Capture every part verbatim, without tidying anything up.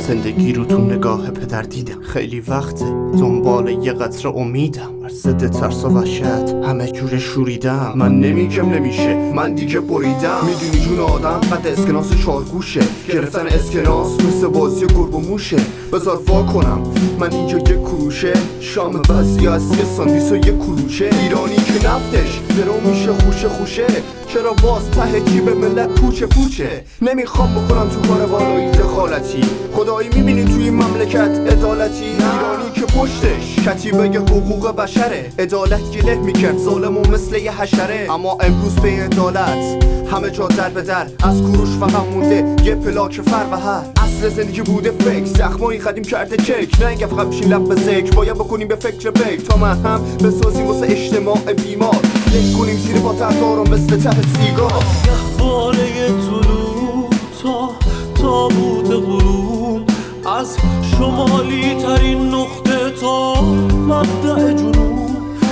زندگی رو تو نگاه پدر دیدم. خیلی وقته دنبال یه قطره امیدم، بر ضد ترس و وحشت همه جور شوریدم. من نمیگم نمیشه، من دیگه بریدم. میدونی جون آدم قد اسکناس چارگوشه، گرفتن اسکناس مثل بازی گرگ و موشه. بذار وا کنم من اینجا یه کروشه، شام بزی از یه ساندیس و یه کلوچه. ایرانی که نفتش درو میشه خوشه خوشه، چرا باز ته جیب ملت پوچه پوچه. نمیخوام بکنم تو کار بالایی دخالتی، خدایی میبینی توی این مملکت عدالتی؟ ایرانی که پشتش کتیبه حقوق بشره، عدالت گله میکرد ظالمو مثل یه حشره. اما امروز به عدالت همه جا در به در، از کوروش فقط مونده یه پلاک فر و هر. اصل زندگی بوده فکر، زخمایی قدیم کرده چک. نه اینکه فقط بشین لب به ذکر، باید بکنیم به فکر بک تا من هم بسازیم واسه اجتماع بیمار. یک کنیم زیر با تحتارو مثل ته سیگار. گهواره طلوع تا تابوت غروب، از شمالی ترین نقطه تا مبدأ جنوب.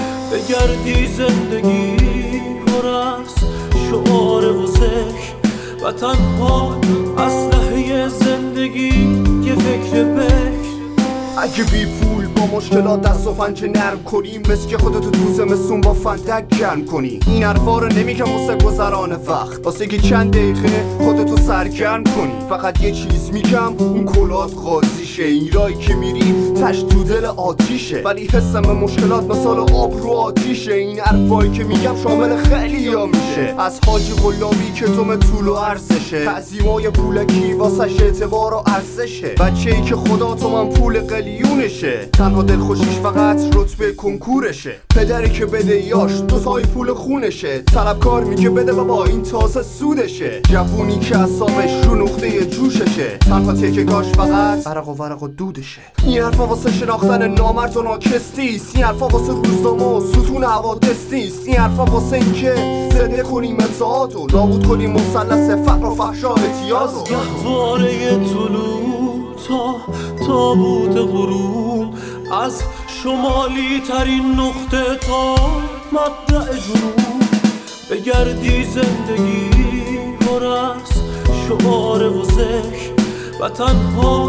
بگردی زندگی پر از شعار و ذکر و تنها اسلحه زندگی یه فکر بکر. اگه بی پول با مشکلات دست و پنجه نرم کنی، مثل که خودتو تو زمستون با فندک گرم کنی. این حرفا رو نمیگم واسه گذران وقت، واسه که چند دقیقه خودتو سرگرم کنی. فقط یه چیز میگم اون کلات قاضیشه، این رایی که میری تش تو دل آتیشه، ولی حسم به مشکلات مثال آب رو آتیشه. این حرفایی که میگم شامل خیلی ها میشه، از حاجی غلابی که دوم طول و عرضشه، تعظیمای پولکی واسش اعتبار و ارزشه. بچه‌ای که خدا تو من پول قلیونشه، تنها دلخوشیش فقط رتبه کنکورشه. پدری که بدهیاش دو تای پول خونشه، طلبکار میگه بده بابا این تازه سودشه. جوونی که اعصابش رو نقطه جوششه، تنها تکه‌گاش فقط عرق و ورق و دودشه. این حرفا واسه شناختن نامرد و ناکس نیست، این حرفا واسه روزنامه و ستون حوادث نیست. این حرفا واسه اینکه زنده کنیم اطاعت و نابود کنیم مثلث فقر و فحشا و امتیاز. گهواره طلوع تا تابوت غروب، از شمالی ترین نقطه تا مبدأ جنوب. بگردی زندگی پر از شعار و ذکر و تنها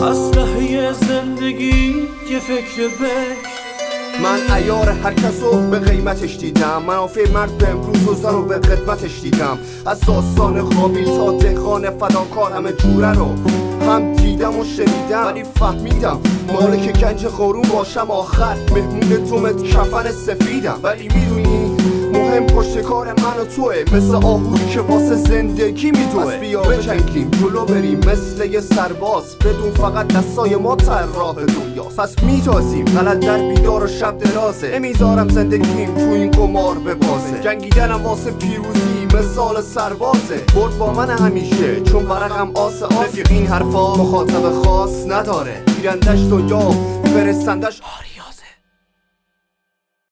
اسلحه زندگی یه فکر بکر. من عیار هر کسو به قیمتش دیدم، منافع مرد به امروز و زن رو به قدمتش دیدم. از داستان قابیل تا دهقان فداکار همه جوره رو هم دیدم و شنیدم، ولی فهمیدم مالک گنج قارون باشم آخر مهمون تومت کفن سفیدم. ولی میدونی مهم پشت کار من و توه، مثل آهویی که واسه زندگی میدوه. پس بیا بجنگیم جلو بریم مثل یه سرباز، بدون فقط دستای ما تر راه دنیاست. پس میتازیم غلط در بیدار و شب درازه، نمیذارم زندگیم تو این قمار ببازه. جنگیدنم واسه پیروزی مثال سربازه، برد با من همیشه چون ورقم آس آس. رفیق این حرفا مخاطب خاص نداره، گیرندش دنیا فرستندش